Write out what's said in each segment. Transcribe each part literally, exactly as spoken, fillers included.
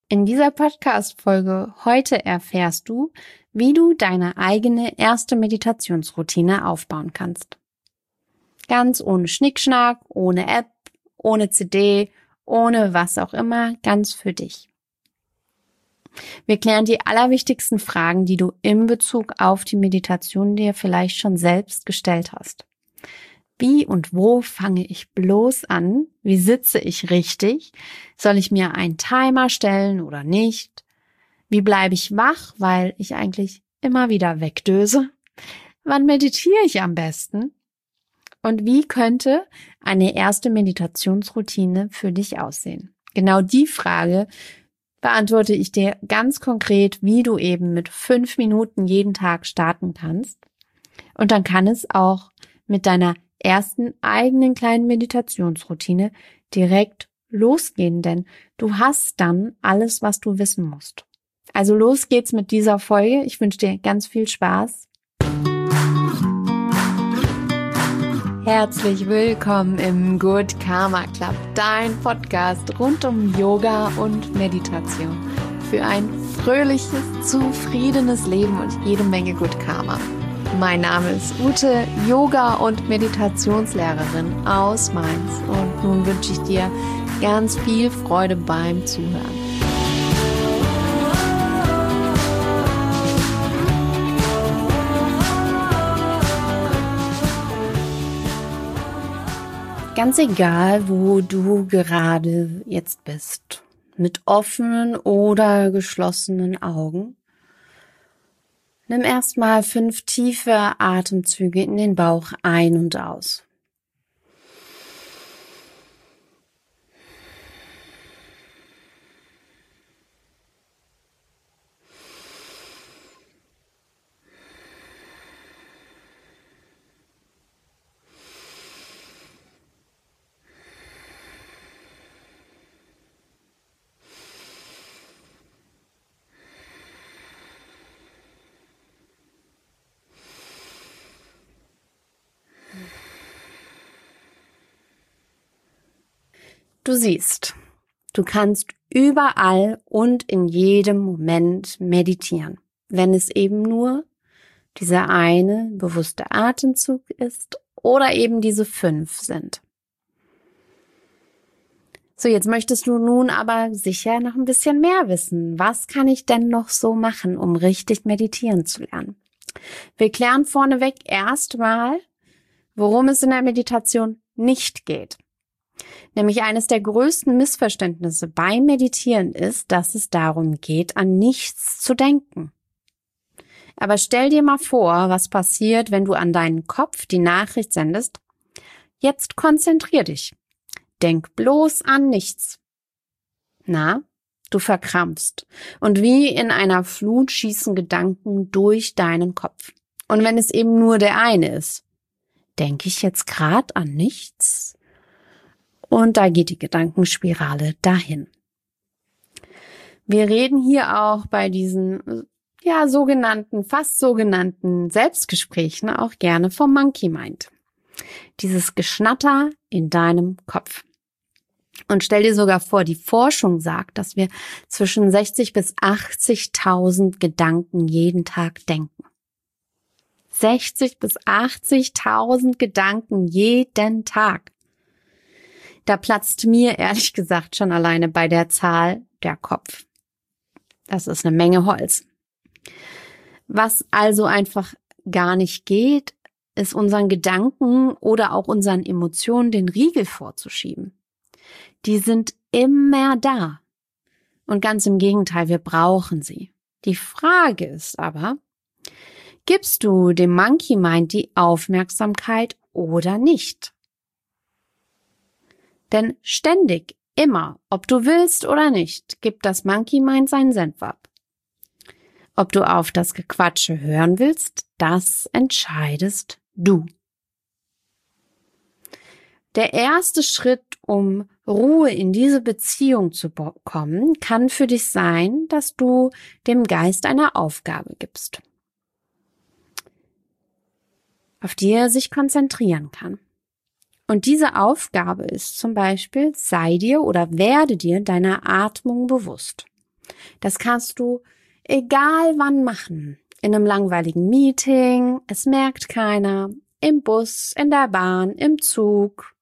In dieser Podcast-Folge heute erfährst du, wie du deine eigene erste Meditationsroutine aufbauen kannst. Ganz ohne Schnickschnack, ohne App, ohne C D, ohne was auch immer, ganz für dich. Wir klären die allerwichtigsten Fragen, die du in Bezug auf die Meditation dir vielleicht schon selbst gestellt hast. Wie und wo fange ich bloß an? Wie sitze ich richtig? Soll ich mir einen Timer stellen oder nicht? Wie bleibe ich wach, weil ich eigentlich immer wieder wegdöse? Wann meditiere ich am besten? Und wie könnte eine erste Meditationsroutine für dich aussehen? Genau die Frage beantworte ich dir ganz konkret, wie du eben mit fünf Minuten jeden Tag starten kannst. Und dann kann es auch mit deiner ersten eigenen kleinen Meditationsroutine direkt losgehen, denn du hast dann alles, was du wissen musst. Also los geht's mit dieser Folge. Ich wünsche dir ganz viel Spaß. Herzlich willkommen im Good Karma Club, dein Podcast rund um Yoga und Meditation für ein fröhliches, zufriedenes Leben und jede Menge Good Karma. Mein Name ist Ute, Yoga- und Meditationslehrerin aus Mainz und nun wünsche ich dir ganz viel Freude beim Zuhören. Ganz egal, wo du gerade jetzt bist, mit offenen oder geschlossenen Augen, nimm erstmal fünf tiefe Atemzüge in den Bauch ein und aus. Du siehst, du kannst überall und in jedem Moment meditieren, wenn es eben nur dieser eine bewusste Atemzug ist oder eben diese fünf sind. So, jetzt möchtest du nun aber sicher noch ein bisschen mehr wissen. Was kann ich denn noch so machen, um richtig meditieren zu lernen? Wir klären vorneweg erstmal, worum es in der Meditation nicht geht. Nämlich eines der größten Missverständnisse beim Meditieren ist, dass es darum geht, an nichts zu denken. Aber stell dir mal vor, was passiert, wenn du an deinen Kopf die Nachricht sendest: Jetzt konzentrier dich. Denk bloß an nichts. Na, du verkrampfst. Und wie in einer Flut schießen Gedanken durch deinen Kopf. Und wenn es eben nur der eine ist: Denke ich jetzt gerade an nichts? Und da geht die Gedankenspirale dahin. Wir reden hier auch bei diesen, ja, sogenannten, fast sogenannten Selbstgesprächen auch gerne vom Monkey Mind. Dieses Geschnatter in deinem Kopf. Und stell dir sogar vor, die Forschung sagt, dass wir zwischen sechzig bis achtzigtausend Gedanken jeden Tag denken. sechzig bis achtzigtausend Gedanken jeden Tag. Da platzt mir ehrlich gesagt schon alleine bei der Zahl der Kopf. Das ist eine Menge Holz. Was also einfach gar nicht geht, ist unseren Gedanken oder auch unseren Emotionen den Riegel vorzuschieben. Die sind immer da. Und ganz im Gegenteil, wir brauchen sie. Die Frage ist aber, gibst du dem Monkey Mind die Aufmerksamkeit oder nicht? Denn ständig, immer, ob du willst oder nicht, gibt das Monkey Mind seinen Senf ab. Ob du auf das Gequatsche hören willst, das entscheidest du. Der erste Schritt, um Ruhe in diese Beziehung zu bekommen, kann für dich sein, dass du dem Geist eine Aufgabe gibst, auf die er sich konzentrieren kann. Und diese Aufgabe ist zum Beispiel: sei dir oder werde dir deiner Atmung bewusst. Das kannst du egal wann machen. In einem langweiligen Meeting, es merkt keiner, im Bus, in der Bahn, im Zug,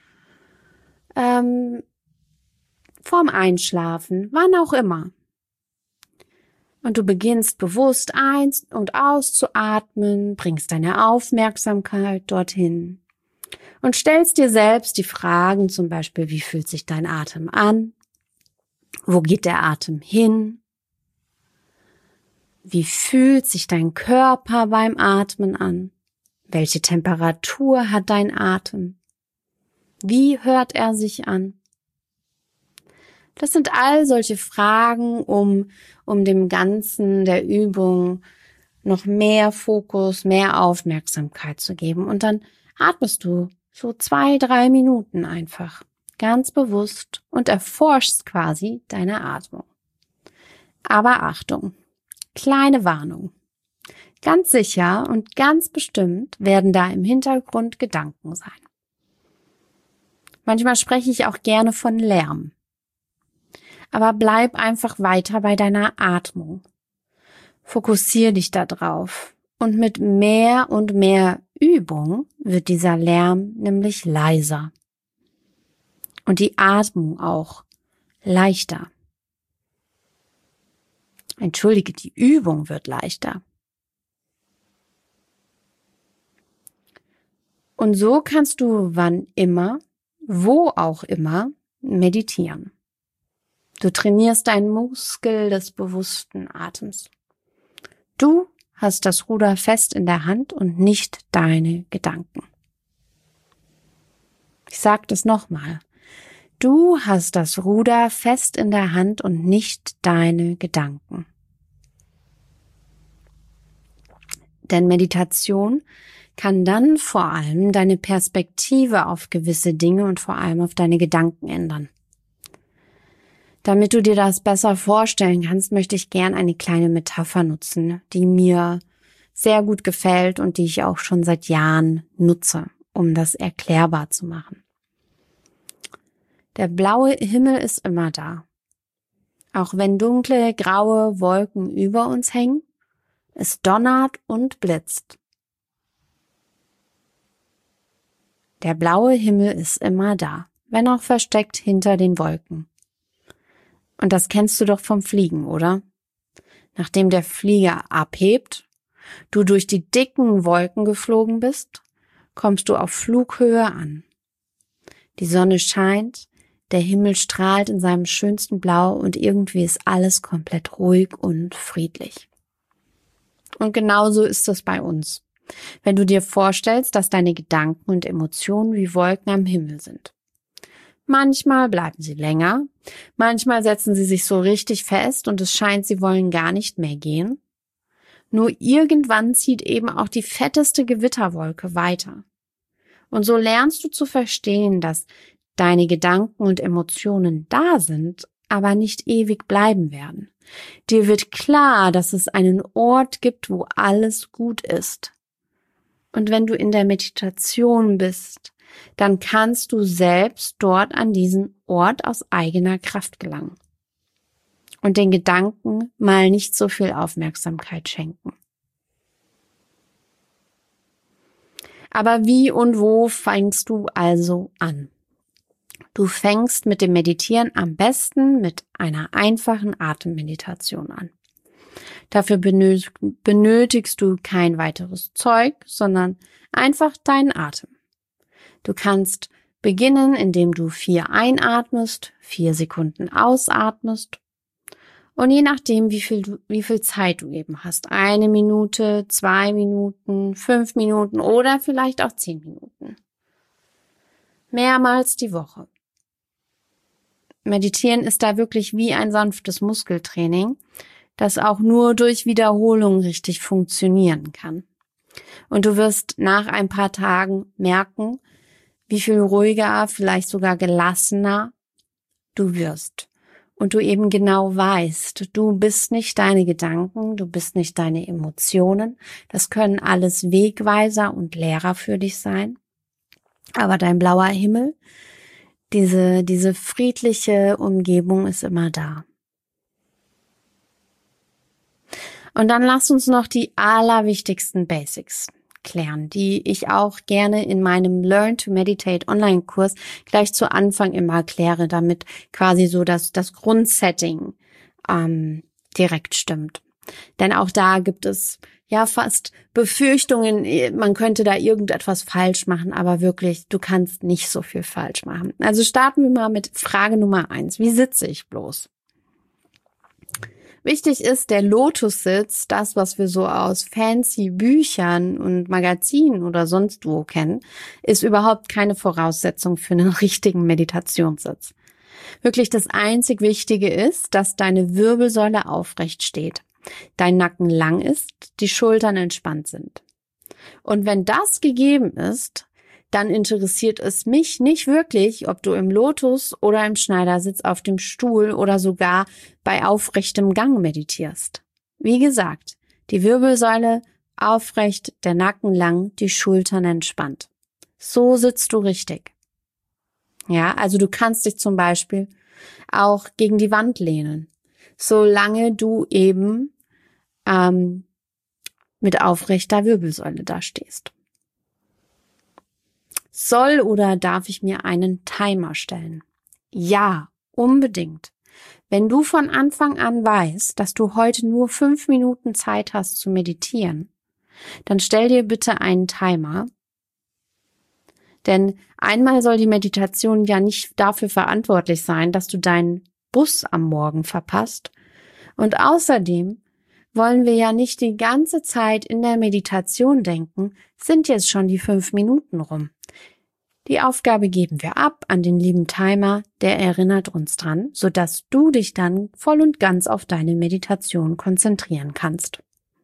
ähm, vorm Einschlafen, wann auch immer. Und du beginnst bewusst ein- und auszuatmen, bringst deine Aufmerksamkeit dorthin und stellst dir selbst die Fragen, zum Beispiel, wie fühlt sich dein Atem an? Wo geht der Atem hin? Wie fühlt sich dein Körper beim Atmen an? Welche Temperatur hat dein Atem? Wie hört er sich an? Das sind all solche Fragen, um, um dem Ganzen der Übung noch mehr Fokus, mehr Aufmerksamkeit zu geben. Und dann atmest du so zwei, drei Minuten einfach ganz bewusst und erforschst quasi deine Atmung. Aber Achtung! Kleine Warnung. Ganz sicher und ganz bestimmt werden da im Hintergrund Gedanken sein. Manchmal spreche ich auch gerne von Lärm. Aber bleib einfach weiter bei deiner Atmung. Fokussier dich da drauf. Und mit mehr und mehr Übung wird dieser Lärm nämlich leiser. Und die Atmung auch leichter. Entschuldige, die Übung wird leichter. Und so kannst du wann immer, wo auch immer, meditieren. Du trainierst deinen Muskel des bewussten Atems. Du hast das Ruder fest in der Hand und nicht deine Gedanken. Ich sage das nochmal. Du hast das Ruder fest in der Hand und nicht deine Gedanken. Denn Meditation kann dann vor allem deine Perspektive auf gewisse Dinge und vor allem auf deine Gedanken ändern. Damit du dir das besser vorstellen kannst, möchte ich gern eine kleine Metapher nutzen, die mir sehr gut gefällt und die ich auch schon seit Jahren nutze, um das erklärbar zu machen. Der blaue Himmel ist immer da. Auch wenn dunkle, graue Wolken über uns hängen, es donnert und blitzt. Der blaue Himmel ist immer da, wenn auch versteckt hinter den Wolken. Und das kennst du doch vom Fliegen, oder? Nachdem der Flieger abhebt, du durch die dicken Wolken geflogen bist, kommst du auf Flughöhe an. Die Sonne scheint, der Himmel strahlt in seinem schönsten Blau und irgendwie ist alles komplett ruhig und friedlich. Und genauso ist es bei uns, wenn du dir vorstellst, dass deine Gedanken und Emotionen wie Wolken am Himmel sind. Manchmal bleiben sie länger, manchmal setzen sie sich so richtig fest und es scheint, sie wollen gar nicht mehr gehen. Nur irgendwann zieht eben auch die fetteste Gewitterwolke weiter. Und so lernst du zu verstehen, dass deine Gedanken und Emotionen da sind, aber nicht ewig bleiben werden. Dir wird klar, dass es einen Ort gibt, wo alles gut ist. Und wenn du in der Meditation bist, dann kannst du selbst dort an diesen Ort aus eigener Kraft gelangen. Und den Gedanken mal nicht so viel Aufmerksamkeit schenken. Aber wie und wo fängst du also an? Du fängst mit dem Meditieren am besten mit einer einfachen Atemmeditation an. Dafür benötigst du kein weiteres Zeug, sondern einfach deinen Atem. Du kannst beginnen, indem du vier einatmest, vier Sekunden ausatmest und je nachdem, wie viel, du, wie viel Zeit du eben hast, eine Minute, zwei Minuten, fünf Minuten oder vielleicht auch zehn Minuten. Mehrmals die Woche. Meditieren ist da wirklich wie ein sanftes Muskeltraining, das auch nur durch Wiederholung richtig funktionieren kann. Und du wirst nach ein paar Tagen merken, wie viel ruhiger, vielleicht sogar gelassener du wirst. Und du eben genau weißt, du bist nicht deine Gedanken, du bist nicht deine Emotionen. Das können alles Wegweiser und Lehrer für dich sein. Aber dein blauer Himmel, diese, diese friedliche Umgebung ist immer da. Und dann lass uns noch die allerwichtigsten Basics klären, die ich auch gerne in meinem Learn to Meditate Online-Kurs gleich zu Anfang immer erkläre, damit quasi so das, das Grundsetting ähm, direkt stimmt. Denn auch da gibt es ja fast Befürchtungen, man könnte da irgendetwas falsch machen, aber wirklich, du kannst nicht so viel falsch machen. Also starten wir mal mit Frage Nummer eins. Wie sitze ich bloß? Wichtig ist, der Lotussitz, das, was wir so aus fancy Büchern und Magazinen oder sonst wo kennen, ist überhaupt keine Voraussetzung für einen richtigen Meditationssitz. Wirklich das einzig Wichtige ist, dass deine Wirbelsäule aufrecht steht, dein Nacken lang ist, die Schultern entspannt sind. Und wenn das gegeben ist, dann interessiert es mich nicht wirklich, ob du im Lotus oder im Schneidersitz auf dem Stuhl oder sogar bei aufrechtem Gang meditierst. Wie gesagt, die Wirbelsäule aufrecht, der Nacken lang, die Schultern entspannt. So sitzt du richtig. Ja, also du kannst dich zum Beispiel auch gegen die Wand lehnen, solange du eben ähm, mit aufrechter Wirbelsäule da stehst. Soll oder darf ich mir einen Timer stellen? Ja, unbedingt. Wenn du von Anfang an weißt, dass du heute nur fünf Minuten Zeit hast zu meditieren, dann stell dir bitte einen Timer. Denn einmal soll die Meditation ja nicht dafür verantwortlich sein, dass du deinen Bus am Morgen verpasst. Und außerdem wollen wir ja nicht die ganze Zeit in der Meditation denken, sind jetzt schon die fünf Minuten rum. Die Aufgabe geben wir ab an den lieben Timer, der erinnert uns dran, sodass du dich dann voll und ganz auf deine Meditation konzentrieren kannst.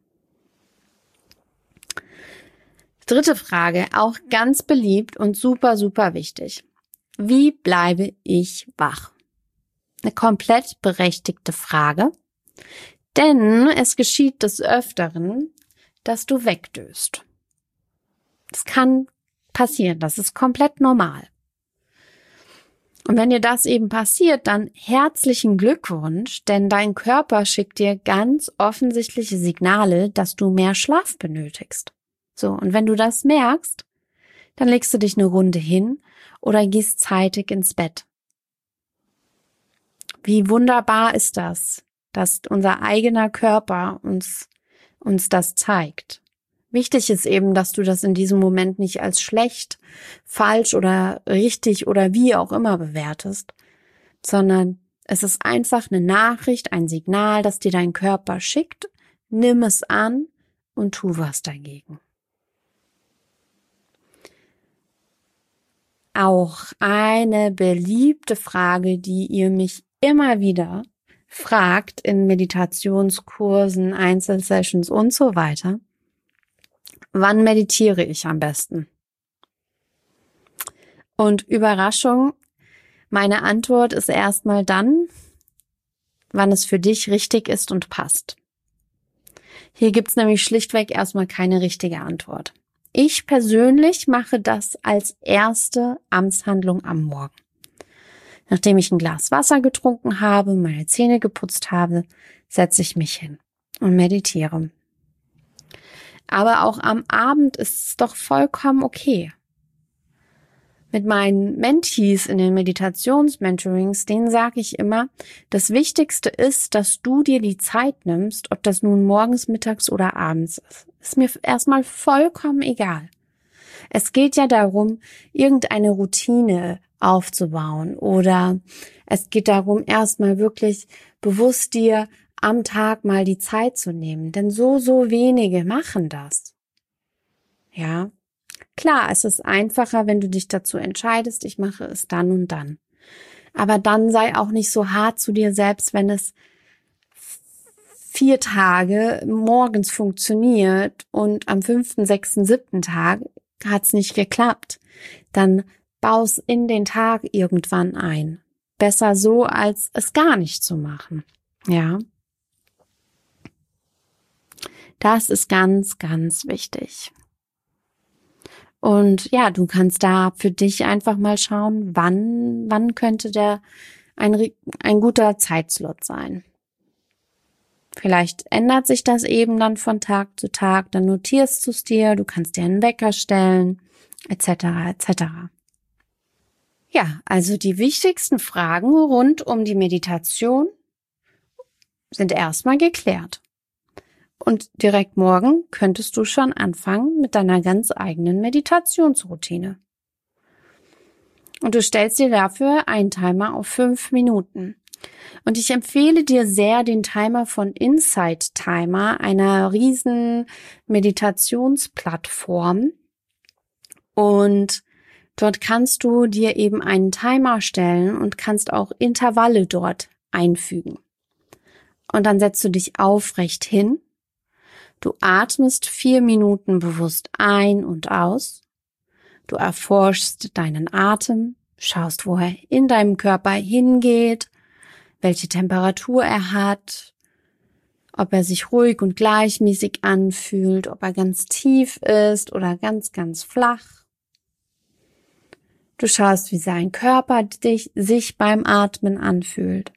Dritte Frage, auch ganz beliebt und super, super wichtig. Wie bleibe ich wach? Eine komplett berechtigte Frage, denn es geschieht des Öfteren, dass du wegdöst. Es kann passieren, das ist komplett normal. Und wenn dir das eben passiert, dann herzlichen Glückwunsch, denn dein Körper schickt dir ganz offensichtliche Signale, dass du mehr Schlaf benötigst. So, und wenn du das merkst, dann legst du dich eine Runde hin oder gehst zeitig ins Bett. Wie wunderbar ist das, dass unser eigener Körper uns, uns das zeigt. Wichtig ist eben, dass du das in diesem Moment nicht als schlecht, falsch oder richtig oder wie auch immer bewertest, sondern es ist einfach eine Nachricht, ein Signal, das dir dein Körper schickt. Nimm es an und tu was dagegen. Auch eine beliebte Frage, die ihr mich immer wieder fragt in Meditationskursen, Einzelsessions und so weiter. Wann meditiere ich am besten? Und Überraschung, meine Antwort ist erstmal dann, wann es für dich richtig ist und passt. Hier gibt's nämlich schlichtweg erstmal keine richtige Antwort. Ich persönlich mache das als erste Amtshandlung am Morgen. Nachdem ich ein Glas Wasser getrunken habe, meine Zähne geputzt habe, setze ich mich hin und meditiere. Aber auch am Abend ist es doch vollkommen okay. Mit meinen Mentees in den Meditations-Mentorings, denen sage ich immer, das Wichtigste ist, dass du dir die Zeit nimmst, ob das nun morgens, mittags oder abends ist. Ist mir erstmal vollkommen egal. Es geht ja darum, irgendeine Routine aufzubauen oder es geht darum, erstmal wirklich bewusst dir am Tag mal die Zeit zu nehmen, denn so, so wenige machen das. Ja, klar, es ist einfacher, wenn du dich dazu entscheidest, ich mache es dann und dann. Aber dann sei auch nicht so hart zu dir selbst, wenn es vier Tage morgens funktioniert und am fünften, sechsten, siebten Tag hat es nicht geklappt. Dann baus in den Tag irgendwann ein. Besser so, als es gar nicht zu machen. Ja. Das ist ganz, ganz wichtig. Und ja, du kannst da für dich einfach mal schauen, wann, wann könnte der ein, ein guter Zeitslot sein. Vielleicht ändert sich das eben dann von Tag zu Tag, dann notierst du es dir, du kannst dir einen Wecker stellen, et cetera et cetera. Ja, also die wichtigsten Fragen rund um die Meditation sind erstmal geklärt. Und direkt morgen könntest du schon anfangen mit deiner ganz eigenen Meditationsroutine. Und du stellst dir dafür einen Timer auf fünf Minuten. Und ich empfehle dir sehr den Timer von Insight Timer, einer riesen Meditationsplattform. Und dort kannst du dir eben einen Timer stellen und kannst auch Intervalle dort einfügen. Und dann setzt du dich aufrecht hin. Du atmest vier Minuten bewusst ein und aus. Du erforschst deinen Atem, schaust, wo er in deinem Körper hingeht, welche Temperatur er hat, ob er sich ruhig und gleichmäßig anfühlt, ob er ganz tief ist oder ganz, ganz flach. Du schaust, wie sein Körper dich, sich beim Atmen anfühlt.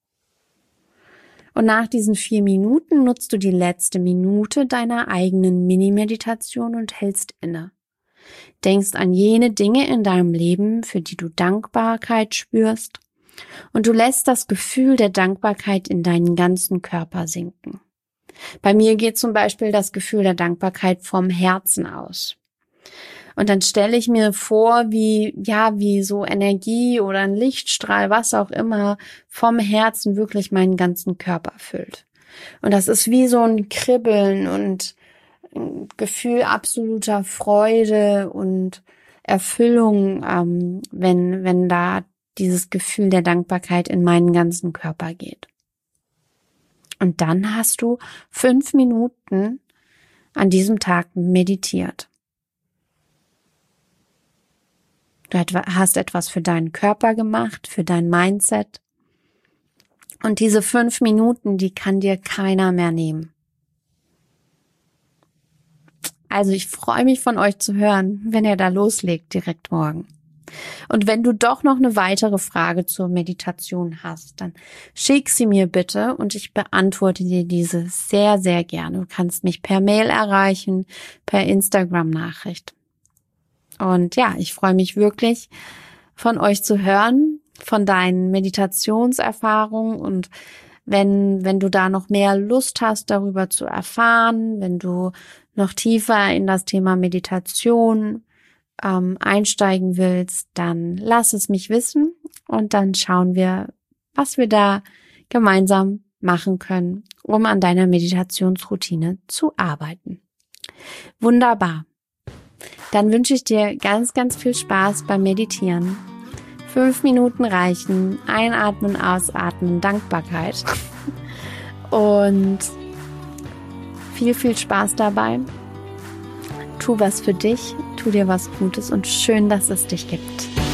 Und nach diesen vier Minuten nutzt du die letzte Minute deiner eigenen Mini-Meditation und hältst inne. Denkst an jene Dinge in deinem Leben, für die du Dankbarkeit spürst, und du lässt das Gefühl der Dankbarkeit in deinen ganzen Körper sinken. Bei mir geht zum Beispiel das Gefühl der Dankbarkeit vom Herzen aus. Und dann stelle ich mir vor, wie, ja, wie so Energie oder ein Lichtstrahl, was auch immer, vom Herzen wirklich meinen ganzen Körper füllt. Und das ist wie so ein Kribbeln und ein Gefühl absoluter Freude und Erfüllung, ähm, wenn, wenn da dieses Gefühl der Dankbarkeit in meinen ganzen Körper geht. Und dann hast du fünf Minuten an diesem Tag meditiert. Du hast etwas für deinen Körper gemacht, für dein Mindset. Und diese fünf Minuten, die kann dir keiner mehr nehmen. Also ich freue mich von euch zu hören, wenn ihr da loslegt direkt morgen. Und wenn du doch noch eine weitere Frage zur Meditation hast, dann schick sie mir bitte und ich beantworte dir diese sehr, sehr gerne. Du kannst mich per Mail erreichen, per Instagram-Nachricht. Und ja, ich freue mich wirklich, von euch zu hören, von deinen Meditationserfahrungen, und wenn, wenn du da noch mehr Lust hast, darüber zu erfahren, wenn du noch tiefer in das Thema Meditation ähm, einsteigen willst, dann lass es mich wissen und dann schauen wir, was wir da gemeinsam machen können, um an deiner Meditationsroutine zu arbeiten. Wunderbar. Dann wünsche ich dir ganz, ganz viel Spaß beim Meditieren. Fünf Minuten reichen. Einatmen, ausatmen, Dankbarkeit. Und viel, viel Spaß dabei. Tu was für dich, tu dir was Gutes und schön, dass es dich gibt.